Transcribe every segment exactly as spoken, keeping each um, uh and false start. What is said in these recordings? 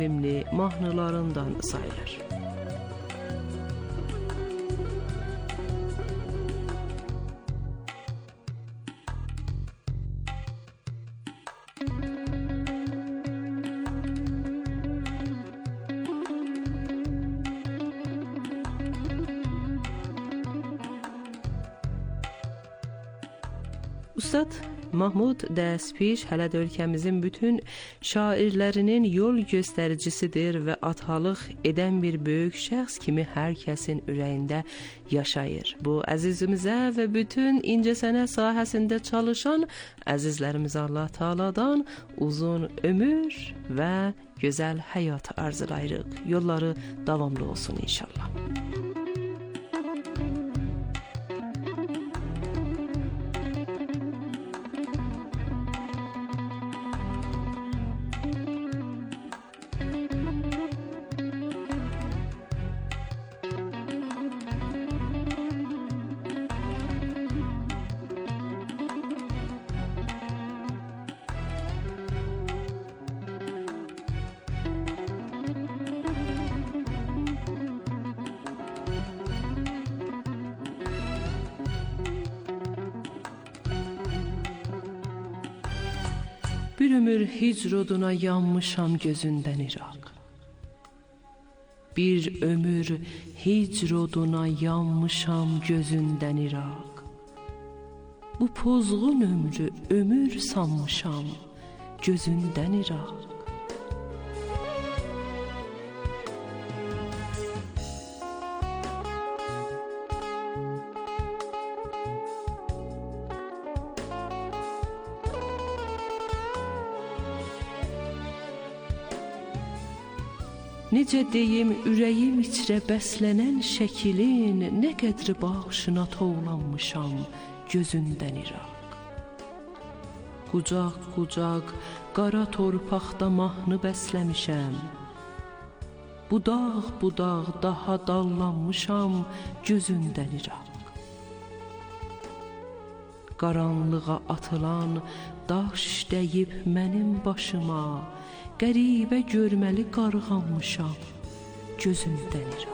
sevimli mahnılarından sayılır. Ustad Mahmud Dəspiş hələ də ölkəmizin bütün şairlərinin yol göstəricisidir və atalıq edən bir böyük şəxs kimi hər kəsin ürəyində yaşayır. Bu əzizimizə və bütün incəsənət sahəsində çalışan əzizlərimizə Allah Taala'dan uzun ömür və gözəl həyat arzulayırıq. Yolları davamlı olsun inşallah. Bir ömür hicr oduna yanmışam gözündən İraq. Bir ömür hicr oduna yanmışam gözündən İraq. Bu pozğun ömrü ömür sanmışam gözündən İraq. Necə deyim ürəyim içrə bəslənən şəkilin nə qədri bağışına tovlanmışam gözündən İraq. Qucaq qucaq qara torpaqda mahnı bəsləmişəm. Budaq budaq daha dallanmışam gözündən İraq. Qaranlığa atılan daş dəyib mənim başıma, qəribə görməli qarğanmışam gözündən İraq.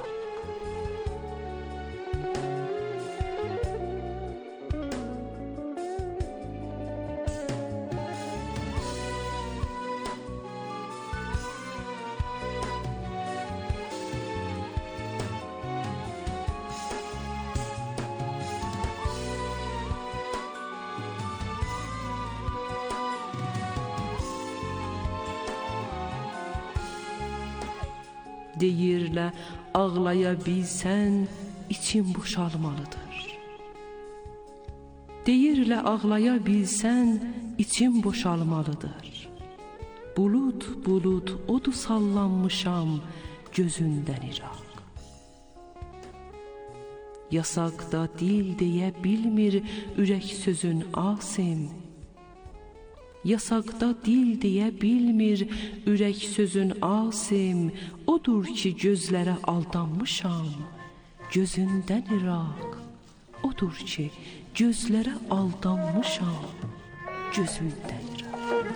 Deyirlə ağlaya bilsən için boşalmalıdır. Deyirlə ağlaya bilsən için boşalmalıdır. Bulut bulut odu sallanmışam gözündən İraq. Yasaqda dil deyə bilmir ürək sözün asim. Yasaqda dil deyə bilmir ürək sözün asim. Odur ki gözlərə aldanmışam gözündən İraq. Odur ki gözlərə aldanmışam gözündən İraq.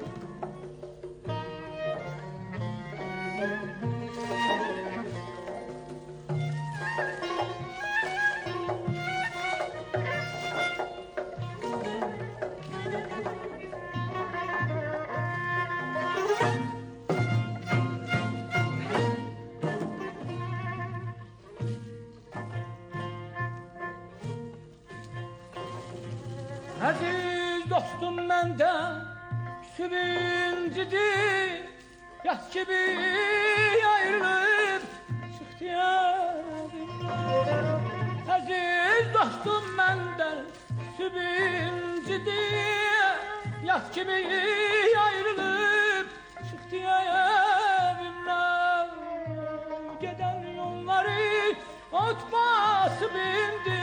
Aziz dostum məndən sevincidir, yas kimi ayrılıb çıxdı yarimdən. Aziz dostum məndən sevincidir, yas kimi ayrılıb çıxdı yarimdən. Gedən yolları ot basıb indi.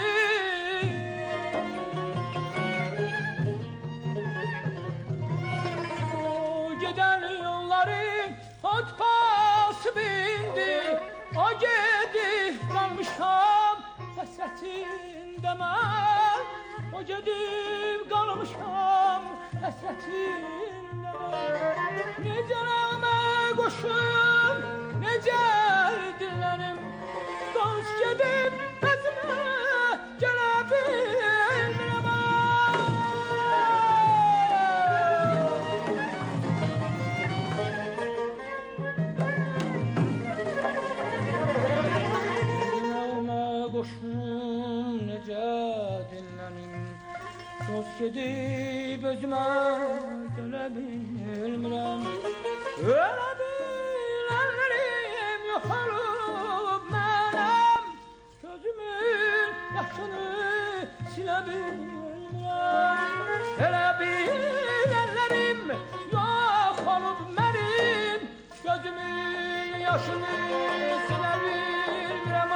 Ot basıb indi, o gedib qalmışam həsrətində mən. O gedib qalmışam həsrətində. Necə nəğmə qoşum, necə dinlənim, dost gedib özümə gələ bilmirəm. Nəğmə qoşum, necə dinlənim, dost gedib özümə gələ bilmirəm. Ölə bilənlərim yox olub mənəm, gözümün yaşını silə bilmirəm. Ölə bilənlərim yox olub mənim, gözümün yaşını silə bilmirəm.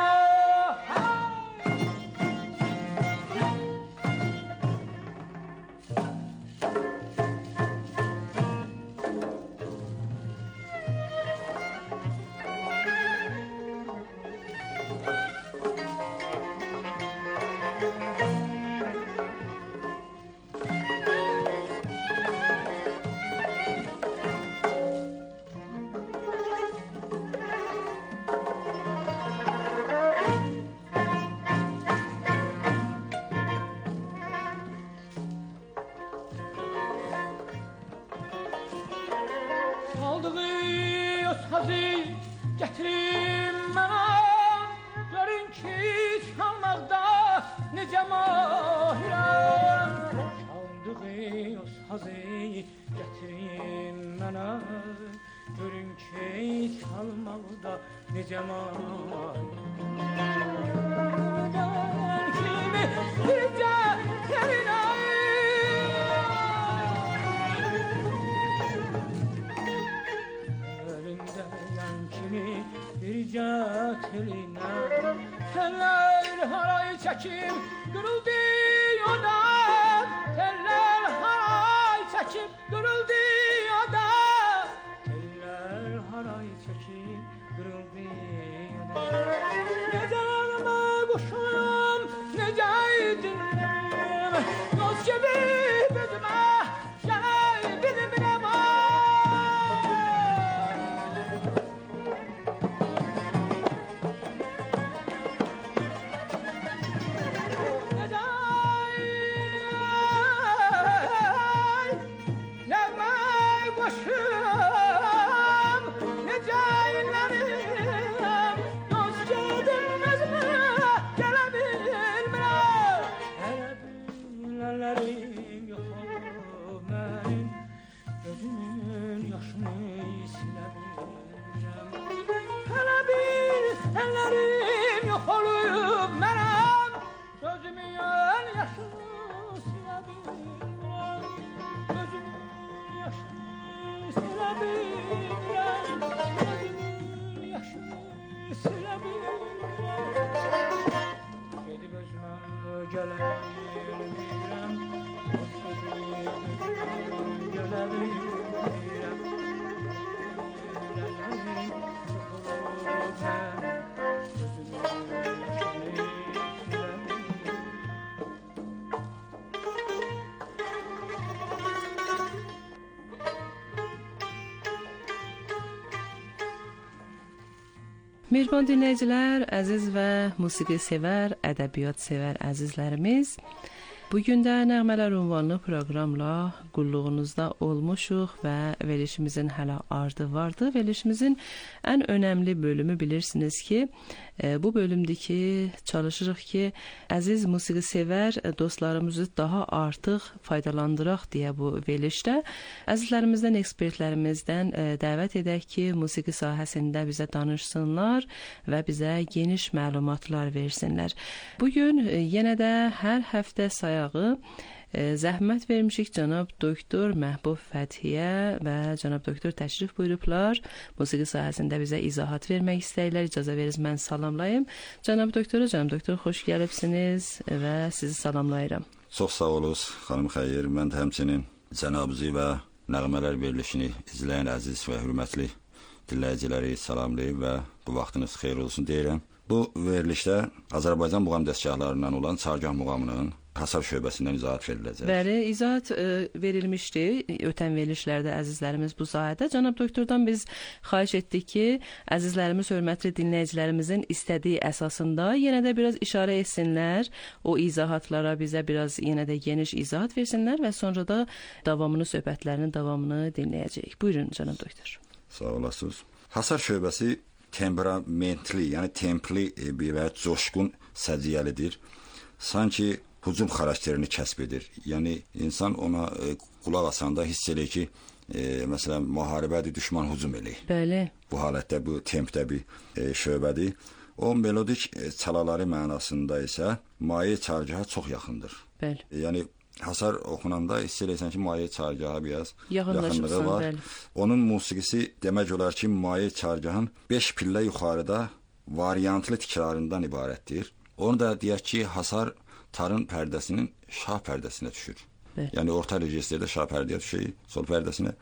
Gətirin mənə, görün ki, çalmaqda necə mahirəm. Çaldığı o sazı gətirin mənə, görün ki, çalmaqda necə mahirəm. Kimi bircə terinə bircə telinə tellər haray çəkib qırıldı yodan, tellər haray çəkib qırıldı yodan, tellər haray çəkib qırıldı yodan. Necə nəğmə qoşum, necə dinləm, dost gibi özümə gələ bilmirəm. Ellerim yok olup mənəm, gözümün yaşını silə bilmirəm. Gözümün yaşını silə bilmirəm, gözümün yaşını silə bilmirəm. Gedib özümə gələ bilmirəm, dost gedib gələ bilmirəm. Mehriban dinləyicilər, əziz və musiqi sevər, ədəbiyyat sevər əzizlərimiz, bugün də Nəğmələr ünvanlı proqramla qulluğunuzda olmuşuq və verilişimizin hələ ardı vardı. Verilişimizin ən önəmli bölümü bilirsiniz ki, bu bölümdür ki, çalışırıq ki, əziz musiqi sevər dostlarımızı daha artıq faydalandıraq deyə bu verilişdə əzizlərimizdən, ekspertlərimizdən dəvət edək ki, musiqi sahəsində bizə danışsınlar və bizə geniş məlumatlar versinlər. Bugün yenə də hər həftə sayağı zəhmət vermişik cənab doktor Məhbub Fəthiyə və cənab doktor təşrif buyurublar. Musiqi sahəsində bizə izahat vermək istəyirlər. İcazə verirsiniz mən salamlayım. Cənab doktora, cənab doktor xoş gəlibsiniz və sizi salamlayıram. Çox sağ olunuz, xanım Xeyir. Mən də həmçinin cənabınızı və Nəğmələr verilişini izləyən əziz və hörmətli dinləyiciləri salamlayıb və bu vaxtınız xeyir olsun deyirəm. Bu verilişdə Azərbaycan muğam dəstgahlarından olan Çargah muğamının hasar şöbəsindən izahat veriləcək. Bəli, izahat e, verilmişdi ötən verilişlərdə əzizlərimiz bu sahədə. Cənab doktordan biz xahiş etdik ki, əzizlərimiz, hörmətli dinləyicilərimizin istədiyi əsasında yenə də biraz işarə etsinlər, o izahatlara bizə biraz yenə də geniş izahat versinlər və sonra da davamını, söhbətlərinin davamını dinləyəcəyik. Buyurun, cənab doktor. Sağ olasınız. Hasar şöbəsi temperamentli, yəni templi bir və coşqun səciyyəlidir. Sanki hücum xarakterini kəsb edir. Yəni insan ona e, qulaq asanda hiss edir ki, e, məsələn, müharibədir, düşman hücum eləyir. Bəli. Bu halətdə bu tempdə bir e, şöbədir. O melodik e, çalaları mənasında isə maye çargaha çox yaxındır. Bəli. E, yəni hasar oxunanda hiss edirsən ki, maye çargaha biraz yaxınlığı var. Bəli. Onun musiqisi demək olar ki, maye çargahın beş pillə yuxarıda variantlı tikrarından ibarətdir. Onu da deyək ki, hasar tarın pərdəsinin şah pərdəsinə düşür. Bəli. Yəni orta registrdə şah pərdəyə düşür, sol pərdəsinə.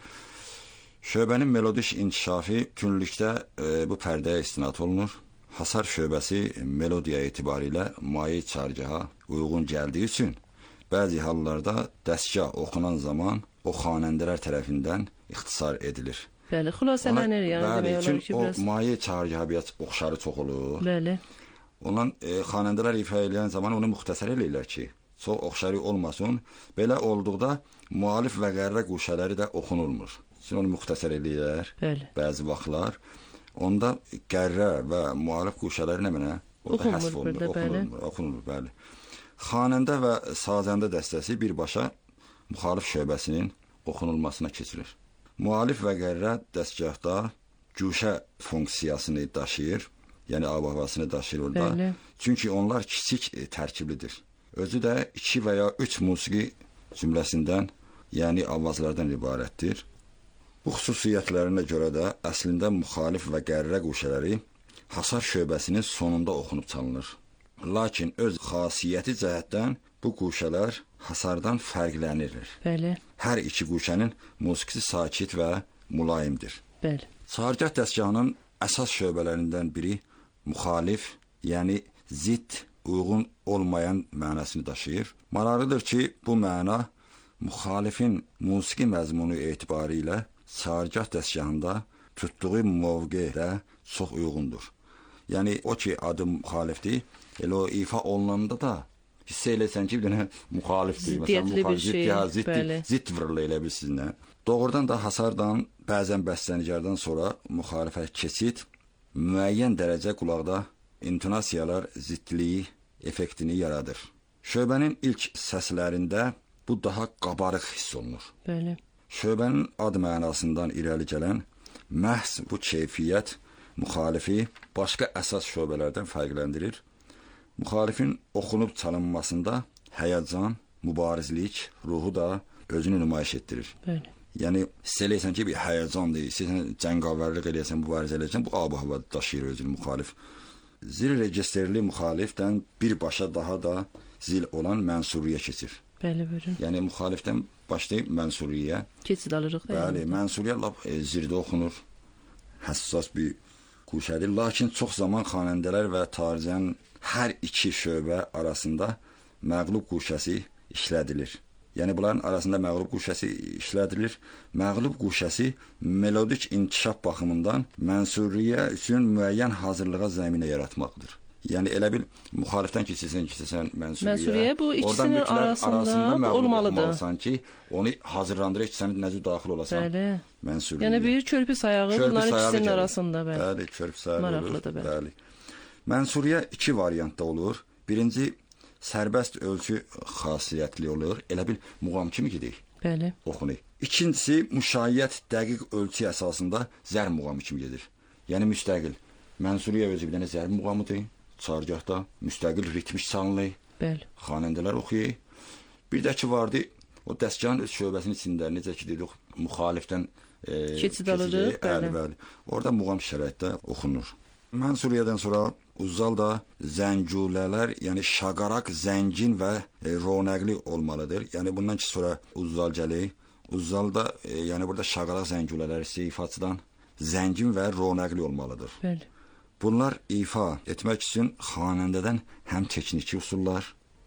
Şöbənin melodik inkişafı bütünlükdə e, bu pərdəyə istinad olunur. Hasar şöbəsi melodiya etibarilə maye çargaha uyğun gəldiyi üçün bəzi hallarda dəstgah oxunan zaman o xanəndələr tərəfindən ixtisar edilir. Bəli, xülasələnir yəni bəli, demək olar ki, o biraz maye çargaha biraz oxşarı çox olur. Bəli. Ondan e, xanəndələr ifa edən zaman onu müxtəsər eləyirlər ki, çox oxşarı olmasın. Belə olduqda müalif və qərrə quşələri də oxunulmur. Şimdi onu müxtəsər eləyirlər. Bəli. Bəzi vaxtlar onda qərrə və müalif quşələri nə mənə orada həsf olunur, oxunulmur, oxunulur, bəli. Xanəndə və sazəndə dəstəsi birbaşa müxalif şöbəsinin oxunulmasına keçirir. Müalif və qərrə dəstgahda guşə funksiyasını daşıyır. Yəni ab havasını daşıyır orada. Bəli. Çünki onlar kiçik e, tərkiblidir. Özü də iki və ya üç musiqi cümləsindən, yəni avazlardan ibarətdir. Bu xüsusiyyətlərinə görə də əslində müxalif və qərrə quşələri hasar şöbəsinin sonunda oxunub çalınır. Lakin öz xasiyyəti cəhətdən bu quşələr hasardan fərqlənirlər. Bəli. Hər iki quşənin musiqisi sakit və mülayimdir. Bəli. Çargah dəstgahının əsas şöbələrindən biri müxalif, yəni zidd, uyğun olmayan mənasını daşıyır. Maraqlıdır ki, bu məna müxalifin musiqi məzmunu etibarilə çargah dəstgahında tutduğu mövqedə çox uyğundur. Yəni o ki, adı müxalifdir, elə o ifa olunanda da hiss eləsən ki, bir dənə müxalifdir. Ziddiyyətli bir şey. Zidd, zidd vırılı elə bir sizinlə. Doğrudan da hasardan, bəzən bəstənigardan sonra müxalifə keçid müəyyən dərəcə qulaqda intonasiyalar ziddliyi effektini yaradır. Şöbənin ilk səslərində bu daha qabarıq hiss olunur. Bəli. Şöbənin ad mənasından irəli gələn məhz bu keyfiyyət müxalifi başqa əsas şöbələrdən fərqləndirir. Müxalifin oxunub çalınmasında həyəcan, mübarizlik ruhu da özünü nümayiş etdirir. Bəli. Yəni hiss eləyirsən ki, bir həyəcandır, istəyirsən cəngavərlik eləyəsən, mübarizə eləyəsən, bu ab hava daşıyır özünü müxalif. Zil registrli müxalifdən birbaşa daha da zil olan mənsuriyə keçir. Bəli, buyurun. Yəni müxalifdən başlayıb mənsuriyə keçid alırıq. Bəli, mənsuriyə lap e, zirdə oxunur. Həssas bir quşədir. Lakin çox zaman xanəndələr və taricənin hər iki şöbə arasında məğlub quşəsi işlədilir. Yəni bunların arasında məğlub quşəsi işlədilir. Məğlub quşəsi melodik inkişaf baxımından mənsuriyə üçün müəyyən hazırlığa zəminə yaratmaqdır. Yəni elə bil müxalifdən keçirsən, keçirsən mənsuriyə. Mənsuriyə bu ikisinin arasında, arasında olmalıdır. Ki, onu hazırlandırır ki, sən necə daxil olasan. Bəli. Mənsuriyə. Yəni bir körpü sayağı bunların ikisinin gəlir. Arasında. Bəli, bəli körpü sayağı maraqlıdır, olur. Bəli. Mənsuriyə iki variantda olur. Birinci sərbəst ölçü xasiyyətli olur. Elə bil muğam kimi gedir. Bəli. Oxunur. İkincisi müşayiət dəqiq ölçü əsasında zərb muğamı kimi gedir. Yəni müstəqil. Mənsuriyə özü bir dənə zərb muğamıdır. Çargahda müstəqil ritmik çalınır. Bəli. Xanəndələr oxuyur. Bir də ki vardı, o dəstgahın öz şöbəsinin içində necə ki dedik, müxalifdən e, keçid alırıq. Bəli, bəli. Orada muğam şəraitdə oxunur. Mənsuriyədən sonra Uzzalda zəngulələr, yəni şaqaraq, zəngin və e, ronəqli olmalıdır. Yəni bundan ki sonra Uzzal gəlir. Uzzalda e, yəni burada şaqaraq zəngulələri ifaçıdan zəngin və ronəqli olmalıdır. Bəli. Bunlar ifa etmək üçün xanəndədən həm texniki üsullar,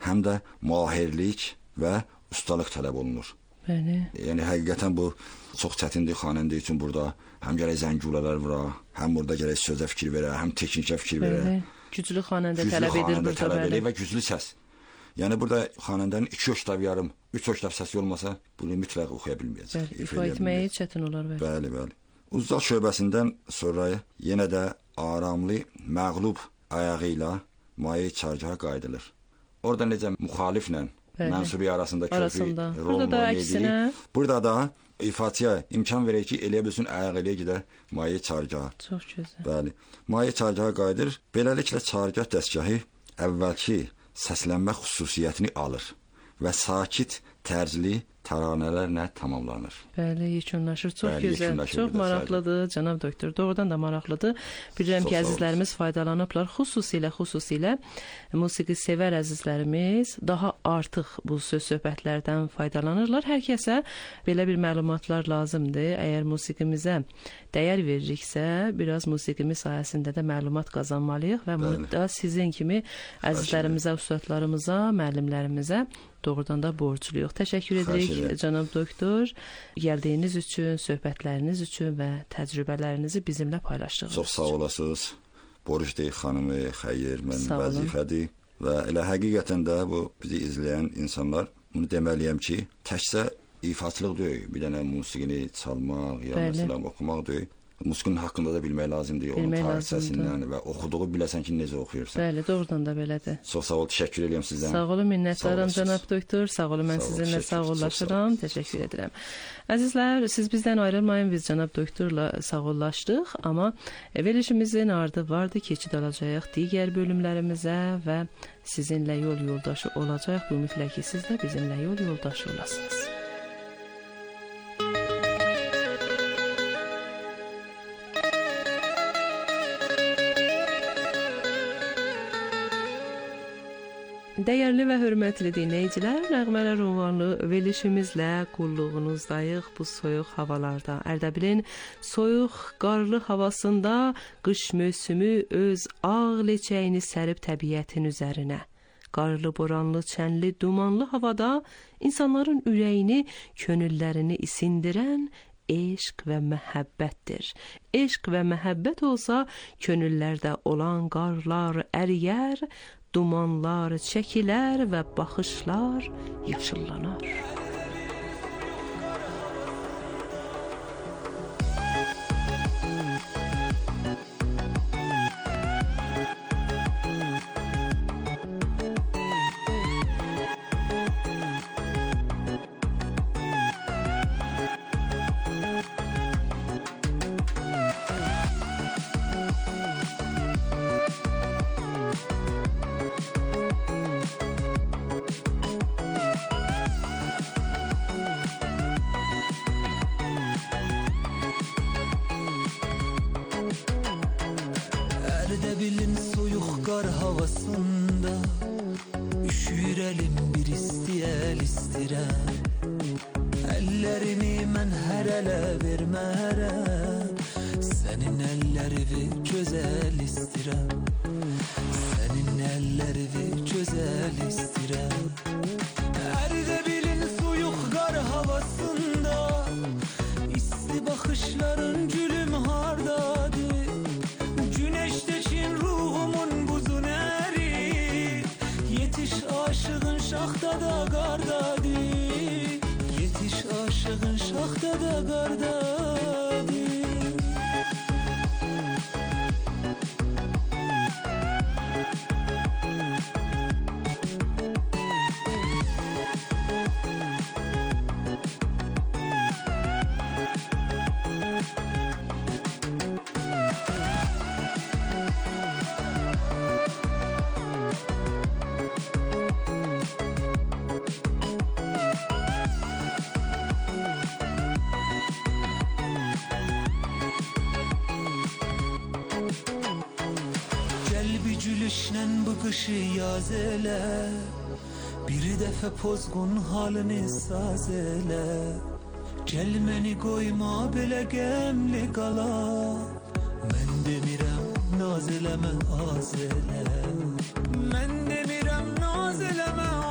həm də mahirlik və ustalıq tələb olunur. Bəli. Yəni həqiqətən bu çox çətindir xanəndə üçün burada. Həm gərək zəngulalar vura, həm burada gərək sözə fikir verə, həm texnikə fikir verə. Bəli. Güclü xanəndə tələb edir burada, tələb bəli. Və güclü səs. Yəni burada xanəndənin iki oktav yarım, üç oktav səsi olmasa, bunu mütləq oxuya bilməyəcək. Bəli, ifa etməyi çətin olar, bəli. Bəli, bəli. Uzdaq şöbəsindən sonra yenə də aramlı, məğlub ayağı ilə maye çarcaha qayıdılır. Orada necə müxaliflə mənsubi arasında köprü rol edir. Burada da ifaçıya imkan verək ki, eləyə bilsin ayaq eləyə gedə maye çarcaha. Çox gözəl. Bəli. Maye çarcaha qayıdır. Beləliklə çargah dəstgahı əvvəlki səslənmə xüsusiyyətini alır və sakit tərzli təranələrlə tamamlanır. Bəli, yekunlaşır. Çox Bəli, gözəl, yekunlaşır çox maraqlıdır, cənab doktor. Doğrudan da maraqlıdır. Bilirəm ki, əzizlərimiz faydalanıblar. Xüsusilə, xüsusilə musiqi sevər əzizlərimiz daha artıq bu söz söhbətlərdən faydalanırlar. Hər kəsə belə bir məlumatlar lazımdır. Əgər musiqimizə dəyər veririksə, biraz musiqimiz sayəsində də məlumat qazanmalıyıq və bunu da sizin kimi əzizlərimizə, ustadlarımıza, müəllimlərimizə doğrudan da borcluyuq. Təşəkkür edirik, cənab doktor, gəldiyiniz üçün, söhbətləriniz üçün və təcrübələrinizi bizimlə paylaşdığınız üçün. Çox sağ olasınız. Borc deyil xanımı, xeyir, mən vəzifədir və elə həqiqətən də bu bizi izləyən insanlar, bunu deməliyəm ki, təkcə ifaçılıq deyil, bir dənə musiqini çalmaq, ya məsələn oxumaq deyil. Musiqinin haqqında da bilmək lazımdır, onun tarixçəsindən və oxuduğu biləsən ki, necə oxuyursan. Bəli, doğrudan da belədir. Çox sağ ol, təşəkkür edirəm sizdən. Sağ olun, minnətdaram cənab doktor. Sağ olun, mən sizinlə sağollaşıram. Təşəkkür edirəm. Əzizlər, siz bizdən ayrılmayın, biz cənab doktorla sağollaşdıq, amma verilişimizin ardı vardı, keçid alacağıq digər bölümlərimizə və sizinlə yol yoldaşı olacaq. Bu mütləq ki, siz də bizimlə yol yoldaşı olasınız. Dəyərli və hörmətli dinləyicilər, Nəğmələr ünvanlı verilişimizlə qulluğunuzdayıq bu soyuq havalarda. Ərdəbilin soyuq, qarlı havasında qış mövsümü öz ağ leçəyini sərib təbiətin üzərinə. Qarlı, boranlı, çənli, dumanlı havada insanların ürəyini, könüllərini isindirən eşq və məhəbbətdir. Eşq və məhəbbət olsa, könüllərdə olan qarlar əriyər, dumanlar çəkilər və baxışlar yaşıllanar. Erdebil'in soyuk kar havasında üşüyelim bir istiyel istirem. Ellerimi mən hər ələ vermərəm, sənin əllərini gözəl istirəm, sənin əllərini gözəl istirəm. Erdebil'in soyuk kar havasında isti bakışların gülüm hardadır. Güneştekin ruhumun buzun erir, yetiş aşığın şahtada qardadır, yetiş aşığın şahtada qardadır. Gülüşlə bu qışı yaz elə, bir dəfə pozğun halını saz elə. Gəl məni qoyma belə qəmli qala, mən demirəm naz eləmə az elə, mən demirəm naz eləmə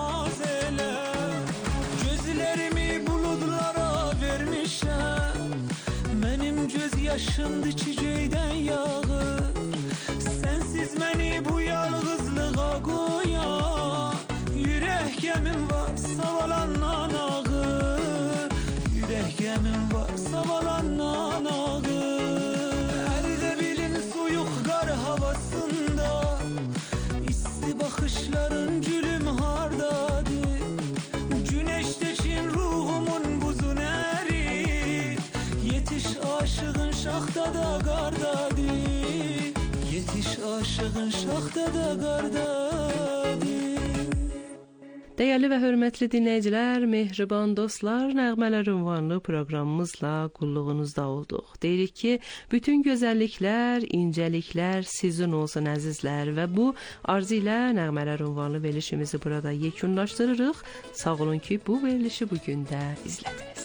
yaşımdı çiçeğden yağı. Sensiz beni bu yalğızlığa koyan, yürek gemim var savalandan ağı. Yürek gemim var savalandan ağı. Elde bilin soyuk kar havasında, isli bakışların gülüm hardadır. Güneşteşin ruhumun buzun erir. Yetiş aşığın şahtada qardadır. Yetiş aşığın şahtada qardadır. Dəyərli və hörmətli dinləyicilər, mehriban dostlar, Nəğmələr ünvanlı proqramımızla qulluğunuzda olduq. Deyirik ki, bütün gözəlliklər, incəliklər sizin olsun əzizlər və bu arzu ilə Nəğmələr ünvanlı verilişimizi burada yekunlaşdırırıq. Sağ olun ki, bu verilişi bugün də izlədiniz.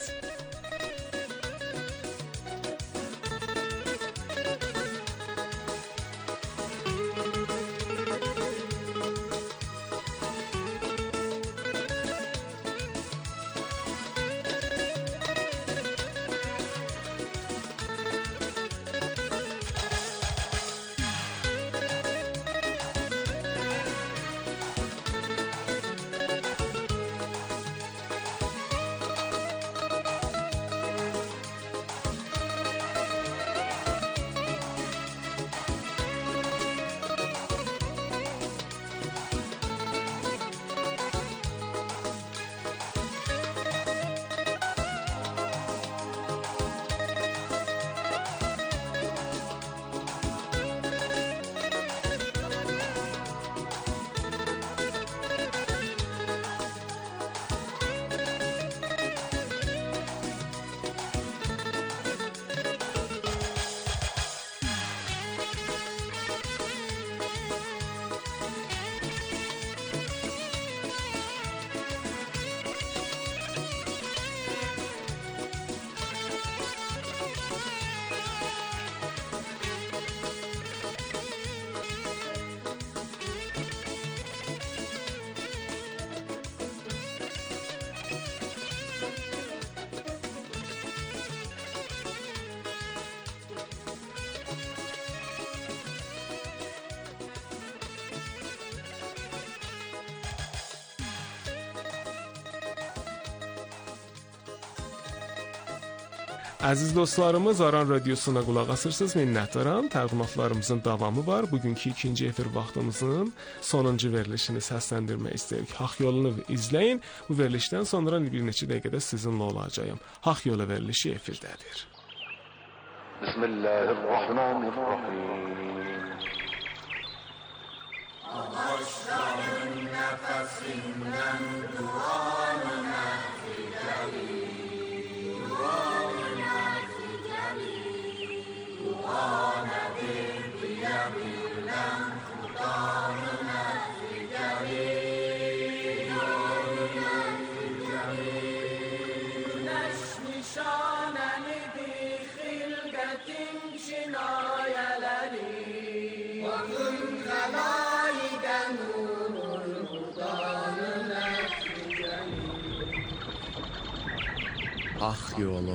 Əziz dostlarımız, Aran Radiosuna qulaq asırsınız, minnətdaram. Təqdimatlarımızın davamı var. Bugünkü ikinci efir vaxtımızın sonuncu verilişini səsləndirmək istəyirik. Haqq yolunu izləyin. Bu verilişdən sonra bir neçə dəqiqədə sizinlə olacağım. Haqq yolu verilişi efirdədir. Bismillahirrahmanirrahim. Ağaçların nəfəsindən duanı nəticəli, duanı nəticəli, duanə bir diyə bilən xudanı nəticəli, duanı nəticəli. Güneş nişanənidir xilqətin kinayələri, bakın xəlayidən nurur xudanı nəticəli. Haqq yolu.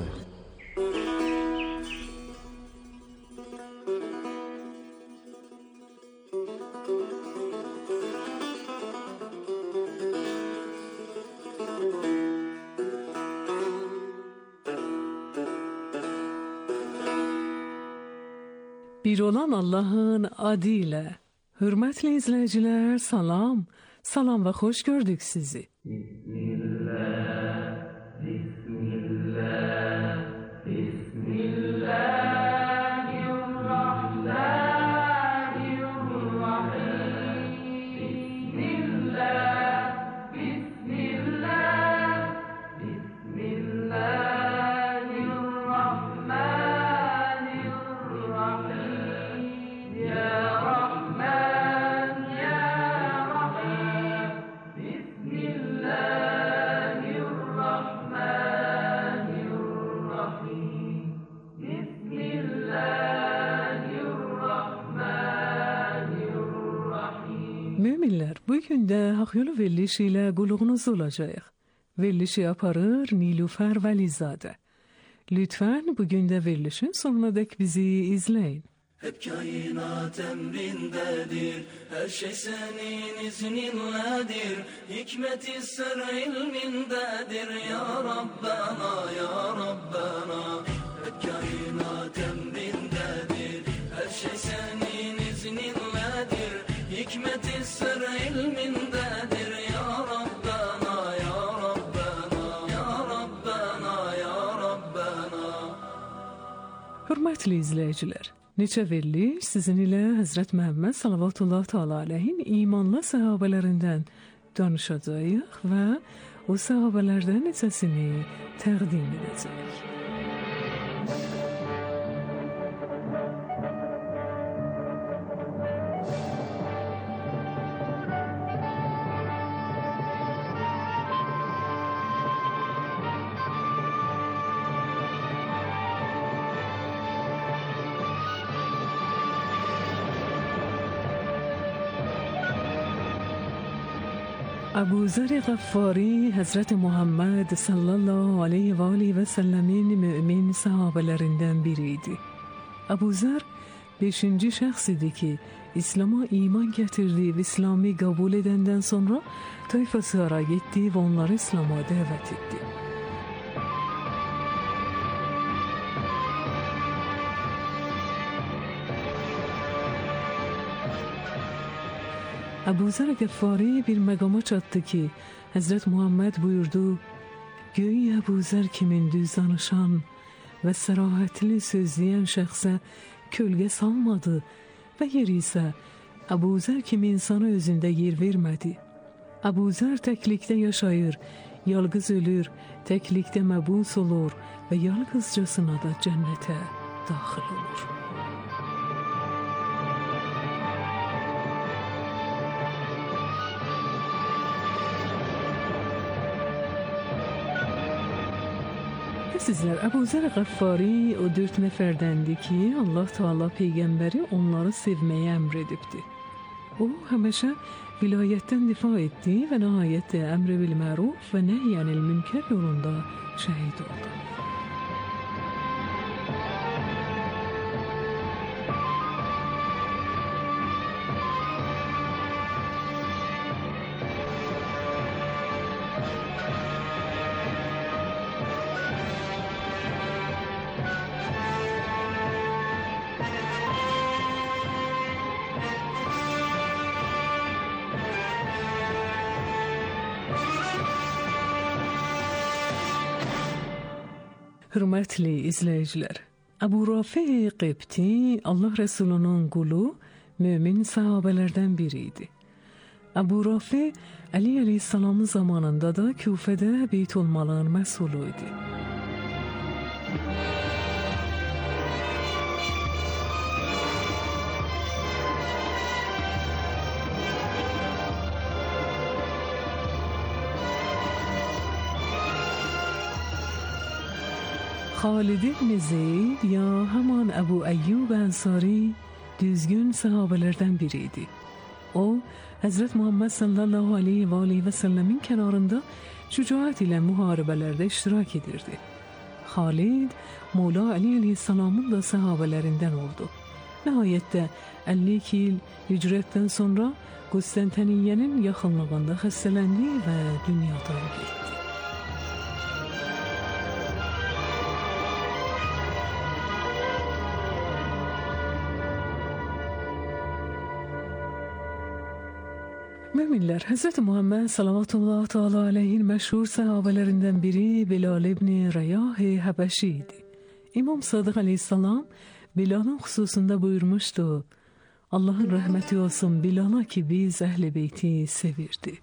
Bir olan Allah'ın adıyla. Hürmetli izleyiciler, salam. Salam ve hoş gördük sizi. Bismillah, Bismillah, Bismillahirrahmanirrahim. Bismillah, Bismillah, Bismillah. Müminler, bugün de Haqq Yolu verilişiyle qulluğunuz olacaq. Verilişi aparır Nilüfer Vəlizade. Lütfen bugün de verilişin sonuna dek bizi izleyin. Hep kainat emrindedir, her şey senin izninledir, hikmet-i sır ilmindedir ya Rabbena, ya Rabbena. Hep kainat emrindedir, her şey senin izninledir, hikmet-i sır ilmindedir ya Rabbena, ya Rabbena, ya Rabbena, ya Rabbena. Hürmetli izleyiciler, neçə veriliş sizin ilə Həzrət Məhəmməd sallallahu teala aleyhin imanlı səhabələrindən danışacağıq və o səhabələrdən neçəsini təqdim edəcəyik. Əbu Zər Qəffari Həzrət Muhammed sallallahu aleyhi və aleyhi və səlləmin mümin səhabələrindən biri idi. Əbu Zər beşinci şəxs idi ki, İslam'a iman gətirdi və İslamı qəbul edəndən sonra tayfası ara getdi və onları İslam'a dəvət etdi. Əbu Zər Qəffari bir məqama çatdı ki, Həzrət Muhammed buyurdu, göy Əbu Zər kimin düz danışan və sərahətli sözləyən şəxsə kölgə salmadı və yer isə Əbu Zər kimi insana özündə yer vermədi. Əbu Zər təklikdə yaşayır, yalqız ölür, təklikdə məbus olur və yalqızcasına da cənnətə daxil olur. Sizler, Əbu Zər Qəffari o dört nəfərdəndi ki, Allah Teala Peyğəmbəri onları sevməyə əmr edibdi. O, həməşə vilayətdən difa etdi və nəhayətdə əmr bil məruf və nəhyənil münkər yolunda şəhid oldu. Hürmetli izleyiciler, Əbu Rafi Qibti Allah Resulü'nün qulu, mümin sahabelerden biriydi. Əbu Rafi Ali Aleyhisselam'ın zamanında da Küfədə Beytulmalın məsulü idi. Halid ibn Zeyd ya hemen Ebu Eyyub Ensari düzgün sahabelerden biriydi. O, Hazret Muhammed sallallahu aleyhi ve aleyhi ve sellemin kenarında şücaat ile muharebelerde iştirak edirdi. Halid, Mola Ali aleyhisselamın da sahabelerinden oldu. Nihayette elli iki yıl hicretten sonra Konstantiniye'nin yakınlığında xəstələndi ve dünyadan gitti. Müminler, Hz. Muhammed sallallahu teala aleyhin meşhur sahabelerinden biri Bilal ibn Reyah-i Habeşi'ydi. İmam Sadık aleyhisselam Bilal'ın hususunda buyurmuştu. Allah'ın rahmeti olsun Bilal'a ki biz Ehl-i Beyti sevirdi.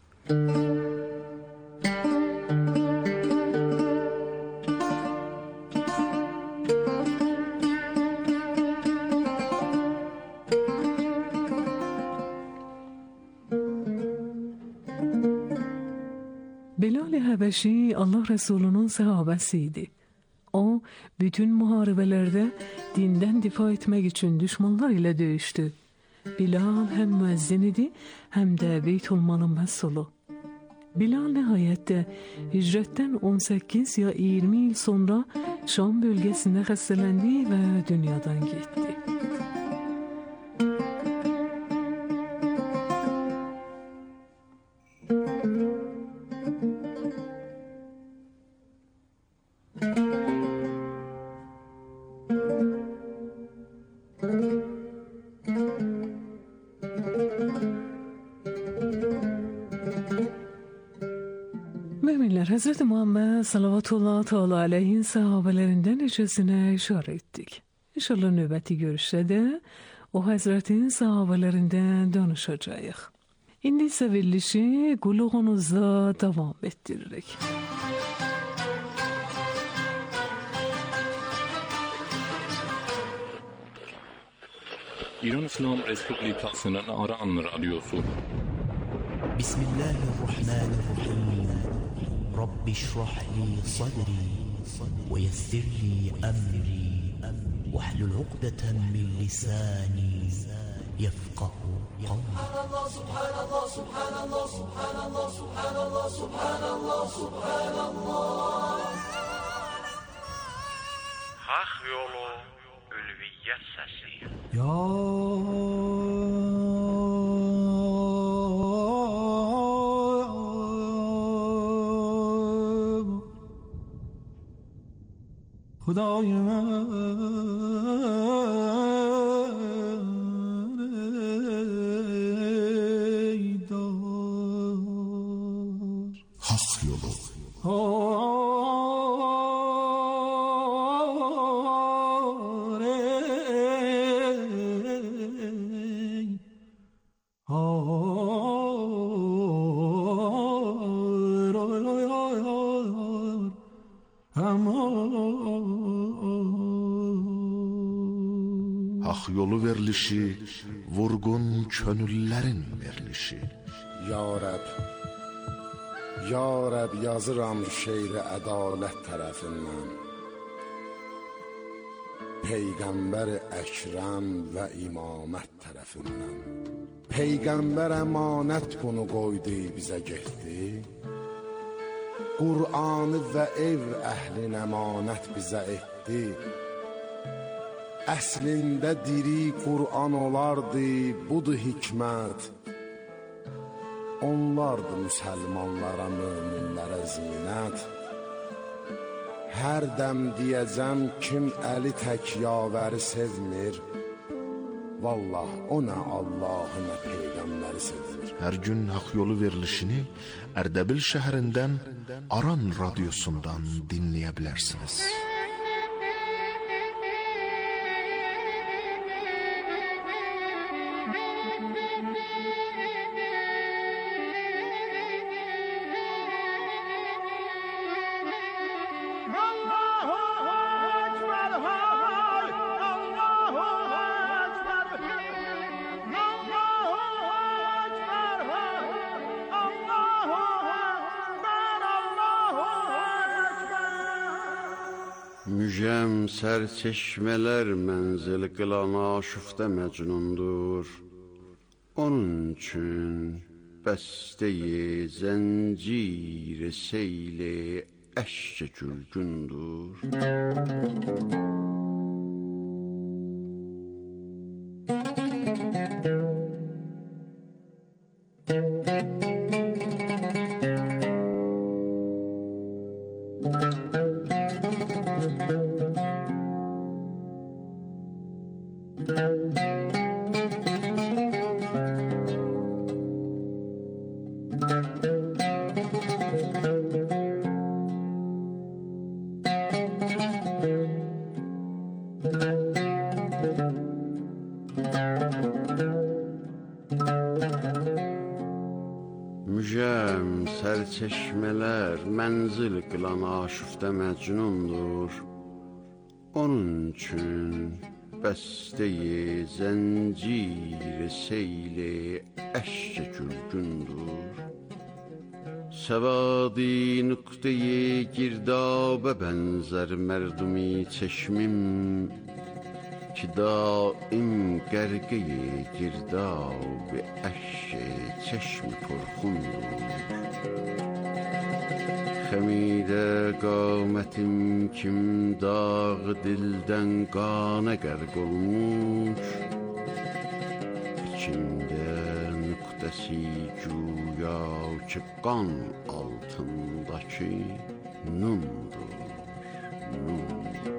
Bilal-i Habeşi Allah Resulü'nün sahabesiydi. O, bütün muharebelerde dinden difa etmek için düşmanlar ile dövüştü. Bilal hem müezzin idi hem de Beytulmal'ın mesulü. Bilal nəhayət də hicrətdən on səkkiz ya iyirmi il sonra Şam bölgəsində xəstələndi və dünyadan getdi. Müminler, Hazreti Muhammed sallallahu teala aleyhin sahabelerinden neçesine işare ettik. İnşallah növbəti görüşdə də o Hazretin sahabelerinden danışacağıq. İndi isə verilişi qulluğunuzda davam etdiririk. İran İslam Respublikasının Aran Radyosu. Bismillahirrahmanirrahim. Rabbi şrah li sadri ve yessir li emri ve hlul uqdeten min lisani yefqahu qawli. Subhanallah, subhanallah, subhanallah, subhanallah, subhanallah, subhanallah. Hak yolu ülviyyət səsi. Ya Xudayım ey dar Hak yolu Hak yolu verilişi, vurgun könüllərin verilişi. Ya Rəb, Ya Rəb yazıram şeiri ədalət tərəfindən. Peyğəmbər Əkrəm və imamət tərəfindən. Peyğəmbər əmanət bunu qoydu bizə getdi. Qur'anı və ev əhlin əmanət bizə etdi. Əslində diri Qur'an olardı, budur hikmət. Onlardı müsəlmanlara, möminlərə zinət. Hər dəm deyəcəm kim əli tək yavəri sevmir. Vallah o nə Allahı nə Peyğəmbəri sevmir. Hər gün hak yolu verilişini Ərdəbil şəhərindən Aran radyosundan dinləyə bilərsiniz. Müjəm sərçeşmələr mənzil qılan aşıqda məcnundur. Onun üçün bəstəyi zəncir seyli əşk gülgündür. Müjəm sərçeşmələr mənzil qılan aşıqda məcnundur. Onun üçün bəstəyi zəncir seyli əşk gülgündür. Səvadi nüqtəyi girdabə bənzər mərdumi çeşmim. ki daim qərqəyi girdab əşşe çeşmi purxundur. Xəmidə qamətim kim dağ dildən qana qərq olmuş, içində nüqtəsi güya ki qan altındakı nundur, nun.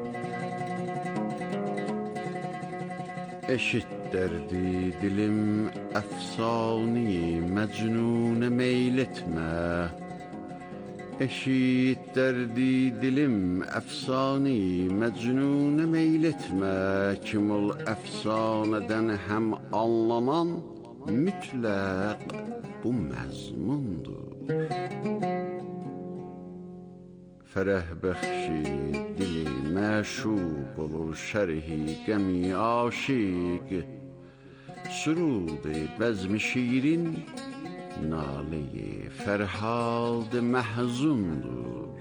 Eşit derdi dilim efsani mecnune meyletme. Eşit derdi dilim efsani mecnune meyletme. Kim ol efsaneden hem anlanan mütlak bu mezmundur. Fərəh bəxşi dili məşuq olur şərhi qəmi aşiq. Sürud-i bəzm-i şirin nalə-i fərhad məhzundur.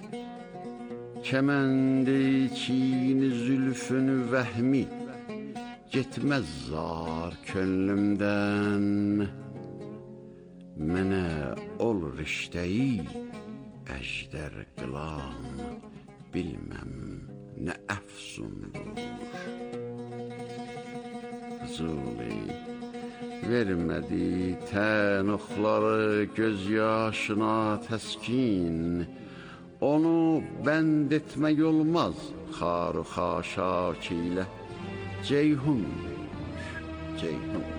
Kəmənd-i çin zülfün vəhmi getməz zar könlümdən. Mənə ol riştəyi əjdər qılan bilməm nə əfsundur. Zuli vermədi tən oxları göz yaşına təskin. Onu bənd etmək olmaz xar-ı xaşak ilə. Ceyhundur, ceyhundur.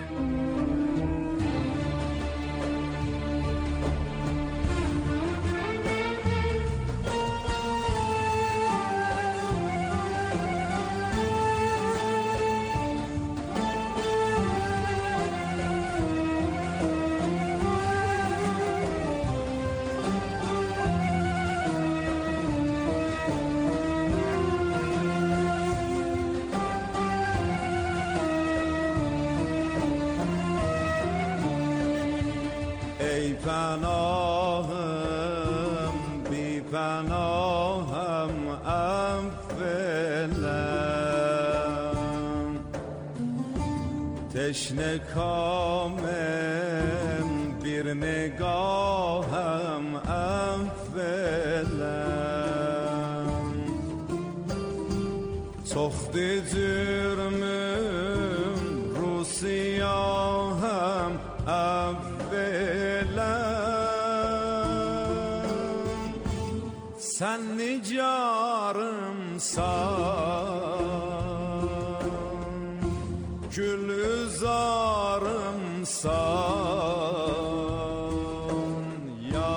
پناهم بی پناهم افلم تشنه کامم bir نگاهم افلم سخت جرمم رو سیاهم sen nicarımsan, gülüzarımsan ya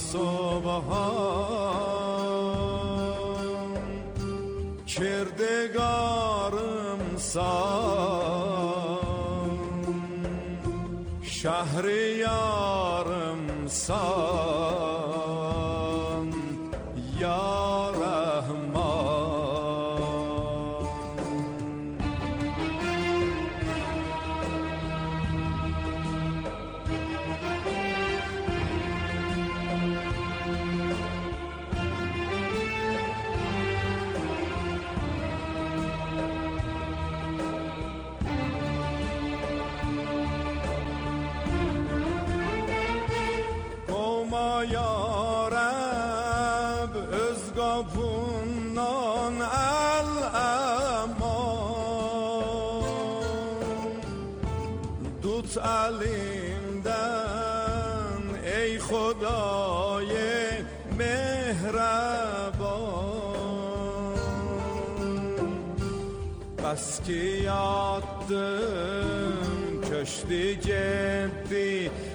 subhan, kirdegarımsan, şehriyarımsan ya yarab öz qapından əl-əman tut əlimdən ey Xuday mehraban bəs ki yatdım köşdü getdi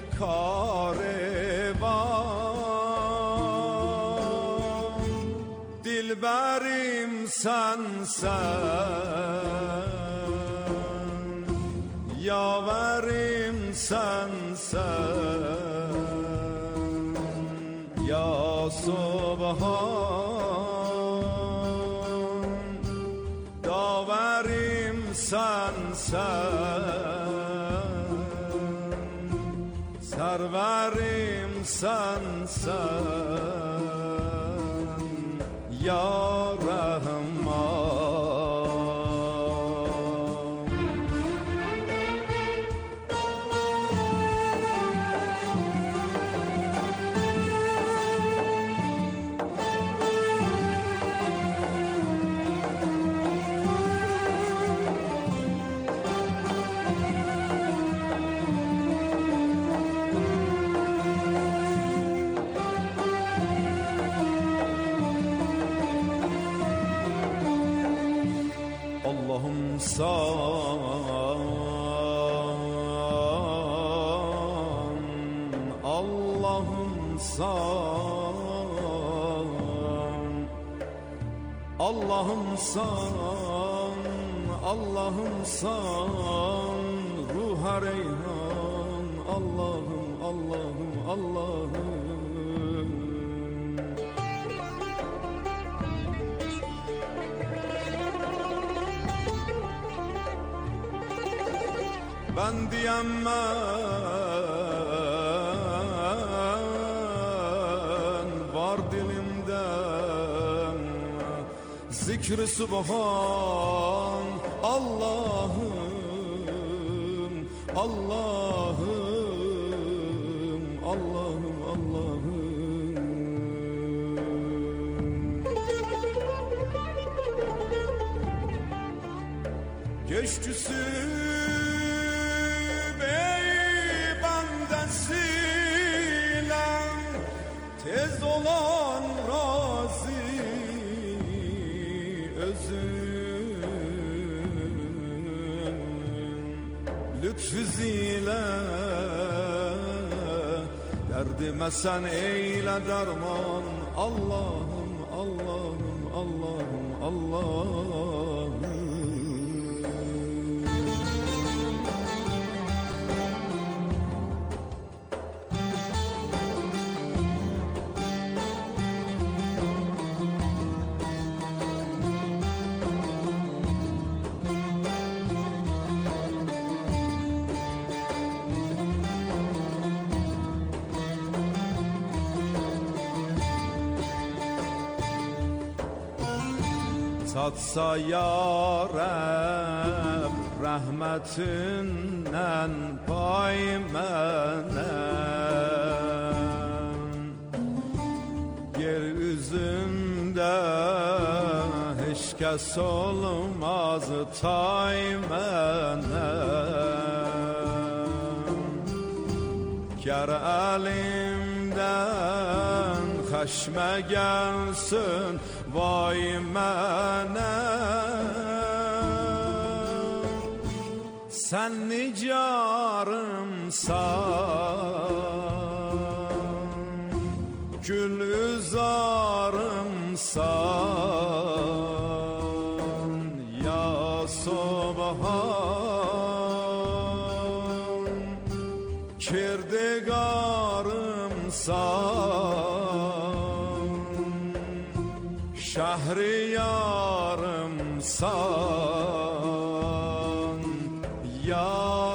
karvan dilberim sensen yaverim sensen ya subhan daverim sensen serverim sensen ya Rahman san, Allah'ım san, Allah'ım san, Allah'ım san, ruha reyhan, Allah'ım, Allah'ım, Allah'ım. Ben diyemem var dilimde zikr-i subhan, Allah'ım, Allah'ım, Allah'ım, Allah'ım. Geçtüsü tez olan razi özün lütfüz ile derdime sen eyle derman, Allah'ım, Allah'ım, Allah'ım, Allah'ım. Tatsa yarem rahmetinden pay menem, yeryüzünde hiç kes olmaz tay menem. Ker elimden xəşmə gəlsin vay mənə, sən nicarımsan, gülüzarımsan, ya Subhan, kirdigarımsan, şehriyarımsan, ya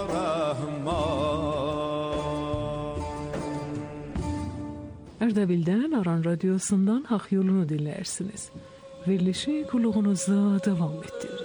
Rahman. Erdebil'den Aran Radyosu'ndan Hak Yolunu dinlersiniz. Verilişi kulluğunuzda devam ettirecek.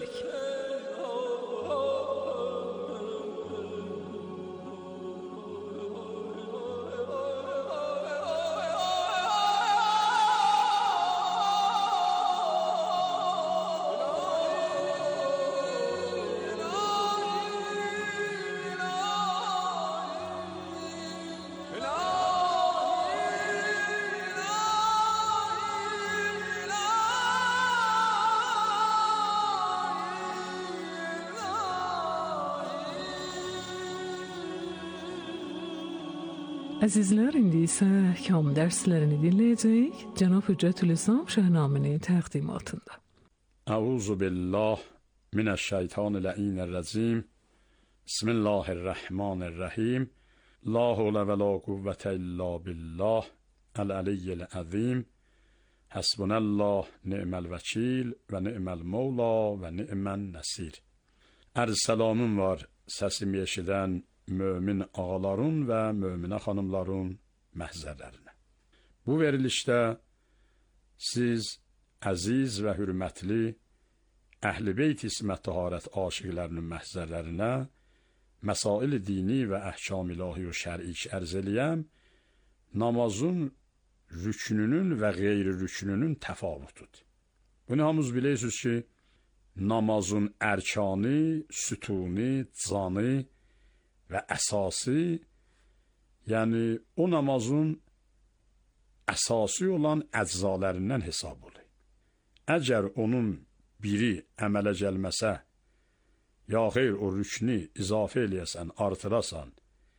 Əzizlər, indi isə kam dərslərini dinləyəcəyik Cənab Hüccətülislam Şəhnaməni təqdimatında. Əuzu billah minəşşeytanirracim. Bismillahirrahmanirrahim. La havle ve la kuvvete illa billah. El-aliyyil azim. Hasbunallah ni'mel vekil ve ni'mel mevla ve ni'men nesir. Ərz salamım var, səsimi eşidən mömin ağaların və möminə xanımların məhzərlərinə. Bu verilişdə siz əziz və hürmətli Əhl-i Beyt İsmət Taharət aşiqlərinin məhzərlərinə məsail dini və əhkam ilahi və şər'i ərz eləyəm, namazın rüknünün və qeyri rüknünün təfavutudur. Bunu hamınız bilirsiniz ki, namazın ərkanı, sütuni, canı və əsası, yəni o namazın əsası olan əczalərindən hesab olur. Əgər onun biri əmələ gəlməsə, ya xeyr o rükni izafə eləyəsən, artırasan,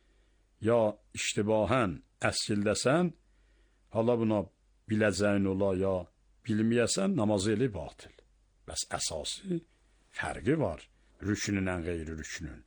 ya iştibahən əskildəsən, hala buna biləcəyin ola, ya bilməyəsən, namazı elə batil. Bəs əsası fərqi var rüknünlə qeyri rüknün.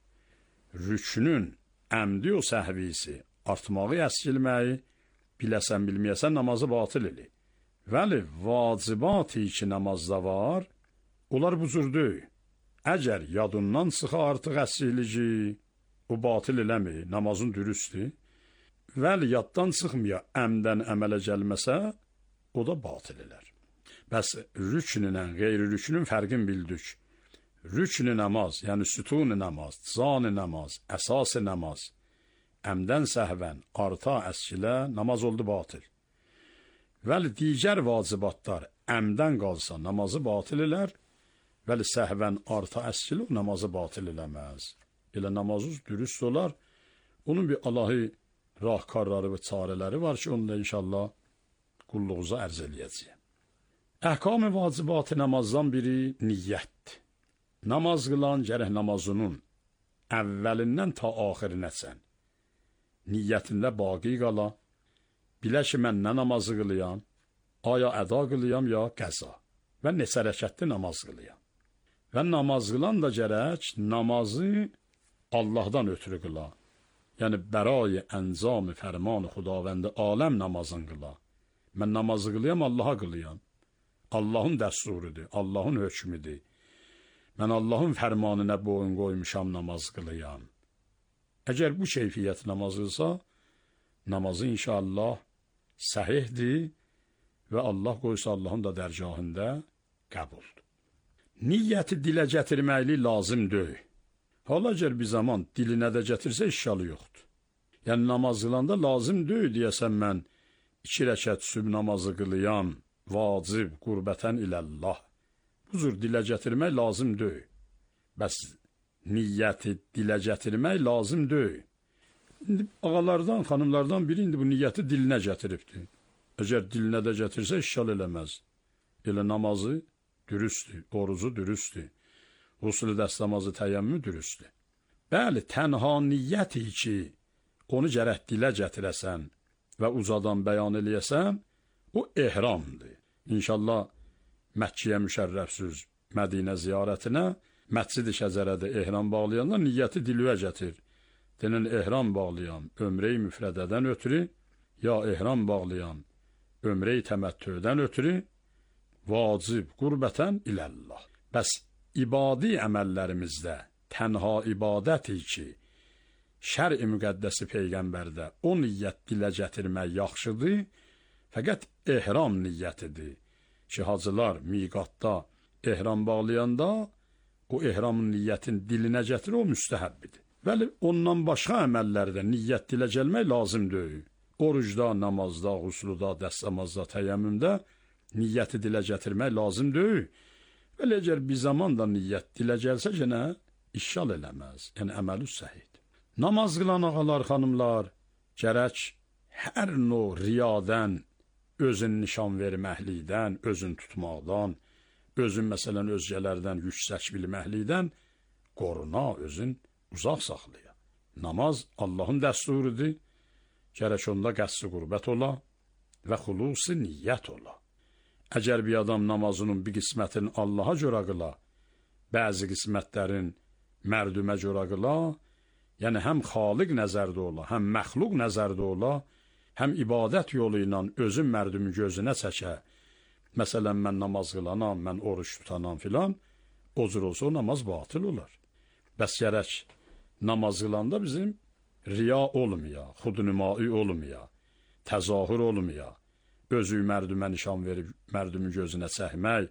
Rüknün əmdi o səhvisi, artmağı, əskilməyi, biləsən, bilməyəsən, namazı batil elə. Vəli vacibati ki namazda var, onlar bu cür deyil. Əgər yadından sıxa artıq əskilici, o batil eləmir, namazın dürüstür. Vəli yaddan çıxmaya, əmdən əmələ gəlməsə, o da batil elər. Bəs rüknünlə qeyri rüknün fərqin bildik. Rüknü namaz, yəni sütun namaz, can namaz, əsas namaz, əmdən səhvən, arta, əskilə, namaz oldu batil. Vəli digər vacibatlar əmdən qalsa namazı batil elər, vəli səhvən, arta, əskilə namazı batil eləməz. Elə namazı dürüst olar, onun bir Allahi rahkarları və çarələri var ki, onu da inşallah qulluğuza ərz eləyəcəyəm. Əhkam-ı vacibat-ı namazdan biri niyyətdir. Namaz qılan gərək namazının əvvəlindən ta axirinəsən. Niyyətində baqi qala, bilə ki, mən nə namazı qılıyam, aya əda qılıyam, ya qəza və neçə rəkətli namaz qılıyam. Və namaz qılan da gərək namazı Allahdan ötürü qıla. Yəni, bəray əncam-ı fərman-ı xudavəndi aləm namazın qıla. Mən namazı qılıyam, Allaha qılıyam. Allahın dəsturudur, Allahın hökmüdür. Mən Allahın fərmanına boyun qoymuşam, namaz qılıyam. Əgər bu keyfiyyət namaz qılsa, namazı inşallah səhihdir və Allah qoysa Allahın da dərgahında qəbuldur. Niyyəti dilə gətirməkli lazım deyil. Hala əgər bir zaman dilinə də gətirsə işalı yoxdur. Yəni namaz qılanda lazım deyil deyəsən mən iki rəkət sübh namazı qılıyam, vacib, qurbətən iləllah. Bu cür dilə gətirmək lazım deyil. Bəs niyyəti dilə gətirmək lazım deyil. İndi ağalardan, xanımlardan biri indi bu niyyəti dilinə gətiribdir. Əgər dilinə də gətirsə işgal eləməz. Elə namazı dürüstdür, orucu dürüstdür. Usulü dəstəmazı təyyəmmü dürüstdür. Bəli, tənha niyyəti ki, onu gərək dilə gətirəsən və ucadan bəyan eləyəsən, o ehramdır. İnşallah Məkkəyə müşərrəfsüz Mədinə ziyarətinə, Məscid-i Şəcərədə ehram bağlayanda niyyəti diluə gətir. Dinin ehram bağlayam, ömrəyi müfrədədən ötürü, ya ehram bağlayam, ömrəyi təməttüdən ötürü, vacib qurbətən iləllah. Bəs ibadi əməllərimizdə tənha ibadəti ki, şər-i müqəddəsi Peyğəmbərdə o niyyət dilə gətirmək yaxşıdır, fəqət ehram niyyətidir ki, hacılar miqatda ehram bağlayanda, o ehramın niyyətin dilinə gətirir, o müstəhəbbidir. Bəli, ondan başqa əməllərdə niyyət dilə gəlmək lazım deyil. Orucda, namazda, qusluda, dəstəmazda, təyyəmmümdə niyyəti dilə gətirmək lazım deyil. Bəli, əgər bir zaman da niyyət dilə gəlsə yenə işgal eləməz, yəni əməl-ü səhiddir. Namaz qılan ağalar, xanımlar, gərək hər növ riyadən, özün nişan verməklikdən, özün tutmaqdan, özün məsələn özgələrdən yüksək bilməklikdən qoruna, özün uzaq saxlaya. Namaz Allahın dəsturudur, gərək onda qəsd-i qurbət ola və xulusi niyyət ola. Əgər bir adam namazının bir qismətini Allaha görə qıla, bəzi qismətlərin mərdümə görə qıla, yəni həm xaliq nəzərdə ola, həm məxluq nəzərdə ola, həm ibadət yolu ilə özün mərdümü gözünə çəkə, məsələn, mən namaz qılanam, mən oruç tutanam filan, o cür olsa o namaz batıl olar. Bəs gərək namaz qılanda bizim riya olmaya, xudnümai olmaya, təzahür olmaya, özü mərdümə nişan verib mərdümü gözünə çəkmək,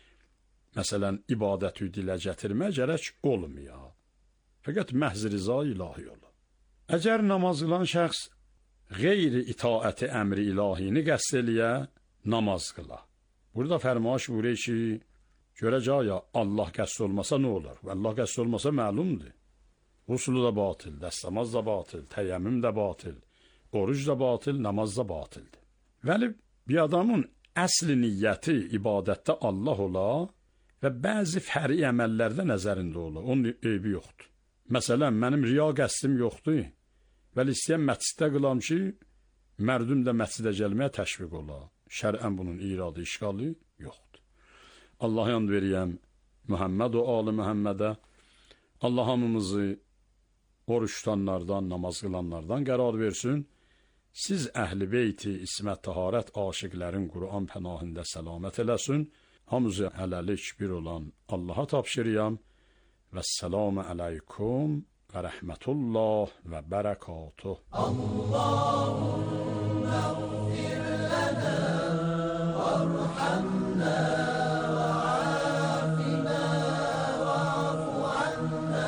məsələn, ibadətü dilə gətirmək gərək olmaya. Fəqət məhz riza ilahi ola. Əgər namaz qılan şəxs qeyri itaəti əmri ilahini qəsd eləyə, namaz qıla. Burada fərmaş buyuruyor ki, görəcək Allah qəsd olmasa nə olur? Allah qəsd olmasa məlumdur. Quslu da batıl, dəstəmaz da batıl, təyyəmmüm də batıl, oruc da batıl, namaz da batıldır. Vəli bir adamın əsli niyyəti ibadətdə Allah ola, və bəzi fəri əməllərdə nəzərində ola, onun eybi yoxdur. Məsələn, mənim riya qəsdim yoxdur, vəli istəyən məsciddə qılam ki, mərdum da məscidə gəlməyə təşviq ola. Şərən bunun iradı, işğalı yoxdur. Allah and veriyəm Muhammed o ali Muhammedə, Allah hamımızı oruç tutanlardan, namaz qılanlardan qərar versin. Siz əhl-i beyti, ismət, taharət, aşiqlərin Quran pənahində səlamət eləsin. Hamımızı hələlik bir olan Allaha tapşırıyam. Vəssalamu aleykum və rəhmətullah və bərəkatuh. Allahümme ğfir lənə vərhamnə və afina və afu anna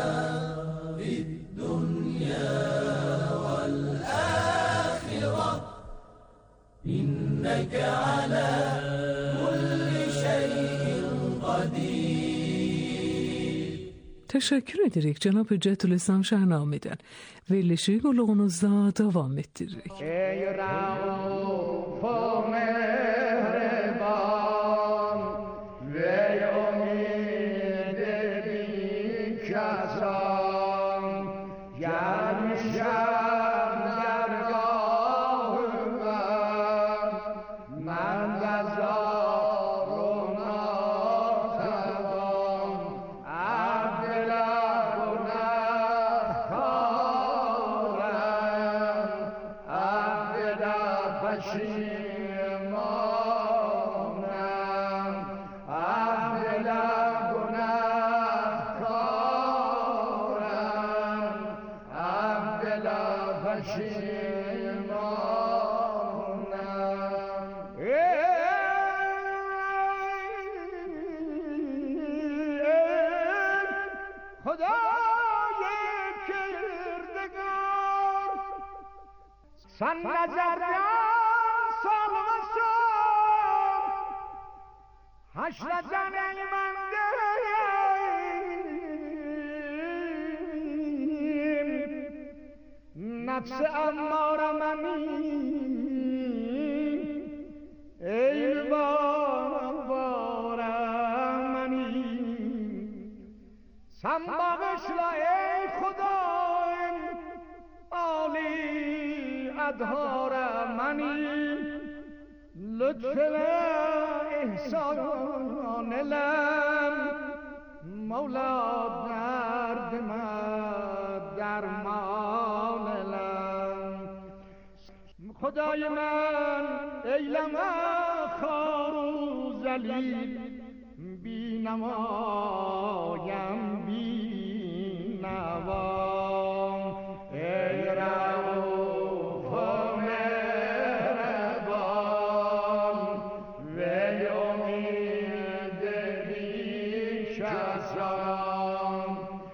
fid-dunya vəl-əxirə innəkə alə kulli şeyin qadir. Teşekkür ederek Cenab Hüccetülislam Şahnameden verilişi qulluğunuzda devam ettiririk. Ey Rauf o mehriban ve umid-i kasan gelmişem dergahıma men de zaruna taban abdillah günahkarım abdillah peşimanım abdillah günahkarım abdillah peşimanım. Ey Hudâ-i kirdegâr, sen nezerden salmasın, haşreden eymendeyim, nefs-i emmâre menim, ey bana vare menim. Sen bağışla ey Khudayım Ali adhara mani lütfle ihsan elem Mevla derdime derman elem. Khudayım eyleme kharu zelil binamaیم بینوام ای رؤوف و مهربان وی امید بیکسان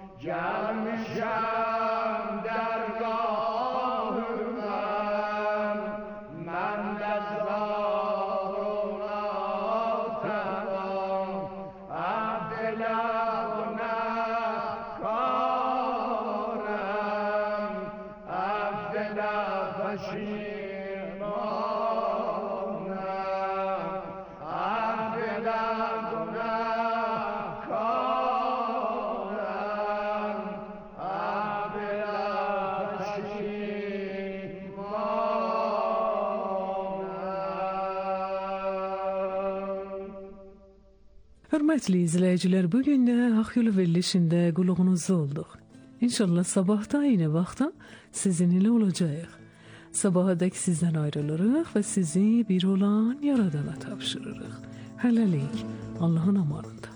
جمشم درگاهم من دزار Hörmətli izləyicilər, bugün də Haqq Yolu verilişində qulluğunuzda olduq. İnşallah sabahda eyni vaxtda sizinlə olacağıq. Sabahadək sizdən ayrılırıq və sizi bir olan Yaradana tapşırırıq. Hələlik, Allahın amanında.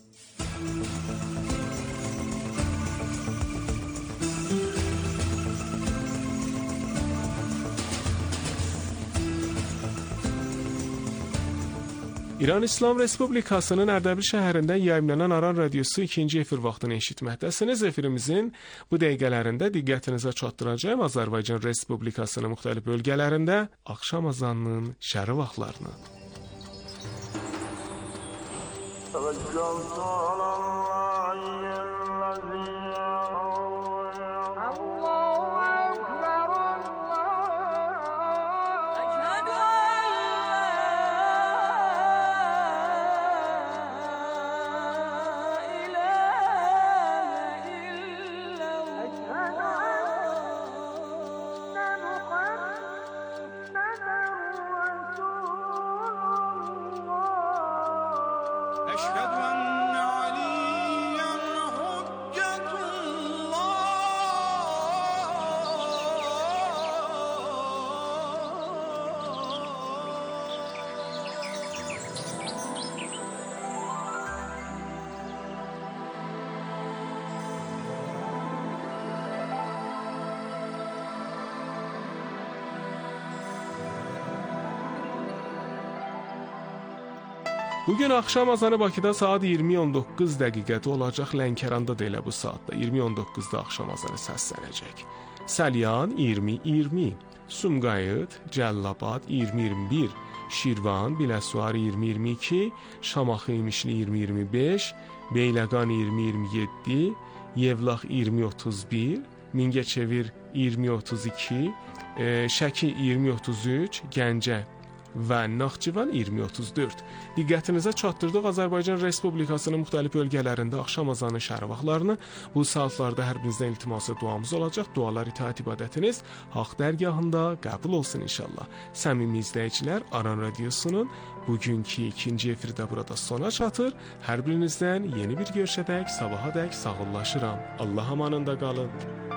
İran İslam Respublikasının Ərdəbil şəhərindən yayımlanan Aran Radiosu ikinci efir vaxtını eşitməkdəsiniz. Efirimizin bu dəqiqələrində diqqətinizə çatdıracağım Azərbaycan Respublikasının müxtəlif bölgələrində axşam azanının şəri vaxtlarını. Bugün axşam azanı Bakıda saat iyirmi on doqquz dəqiqədə olacaq. Lənkəranda da elə bu saatda iyirmi on doqquzda axşam azanı səslənəcək. Salyan iyirmi iyirmi, Sumqayıt, Cəllabad iyirmi iyirmi bir, Şirvan, Biləsuvar iyirmi iyirmi iki, Şamaxı İmişli iyirmi iyirmi beş, Beyləqan iyirmi iyirmi yeddi, Yevlax iyirmi otuz bir, Mingəçevir iyirmi otuz iki, e, Şəki iyirmi otuz üç, Gəncə və Naxçıvan iyirmi otuz dörd. Diqqətinizə çatdırdıq Azərbaycan Respublikasının müxtəlif bölgələrində axşam azanı şəhər vaxtlarını. Bu saatlarda hər birinizdən iltiması duamız olacaq. Dualar itaat ibadətiniz Haqq dərgahında qəbul olsun inşallah. Səmimi izləyicilər, Aran Radiosunun bugünkü ikinci efirdə burada sona çatır. Hər birinizdən yeni bir görüşədək, sabahadək sağollaşıram. Allah amanında qalın.